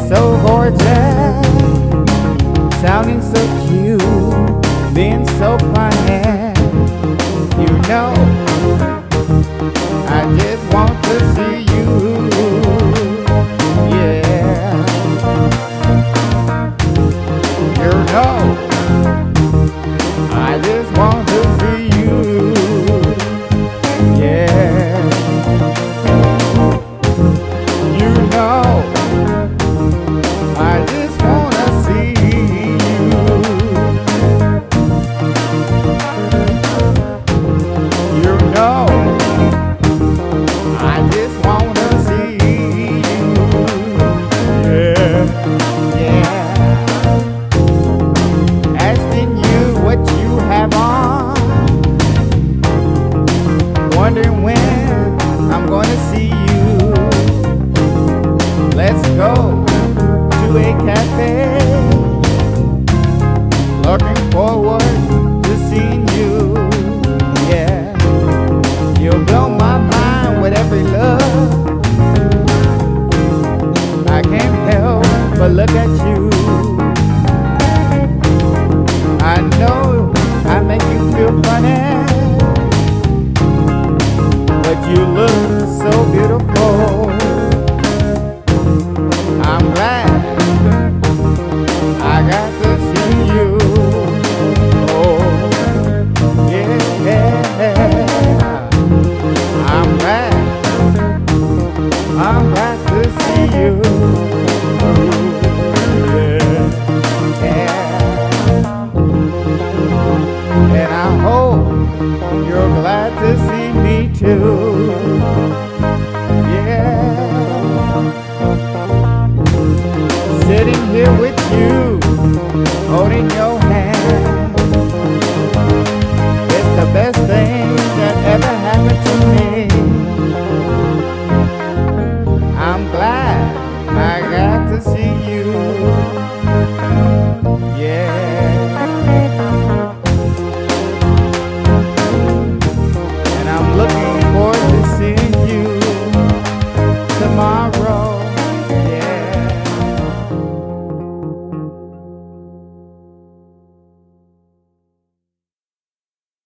so gorgeous, sounding so cute, being so funny. You know, I just want to see you. Yeah, you know, I just want to see you. Yeah, you know, I just wanna see you. You know, I just wanna see you. Yeah, yeah. Asking you what you have on, wondering when I'm gonna see you. Let's go to a cafe, looking forward to seeing you. Yeah, you'll blow my mind with every look. I can't help but look at you. I know I make you feel funny, but you look so beautiful. I'm glad I got to see you. Oh, yeah. I'm glad to see you. Yeah, yeah. And I hope you're glad to see me too.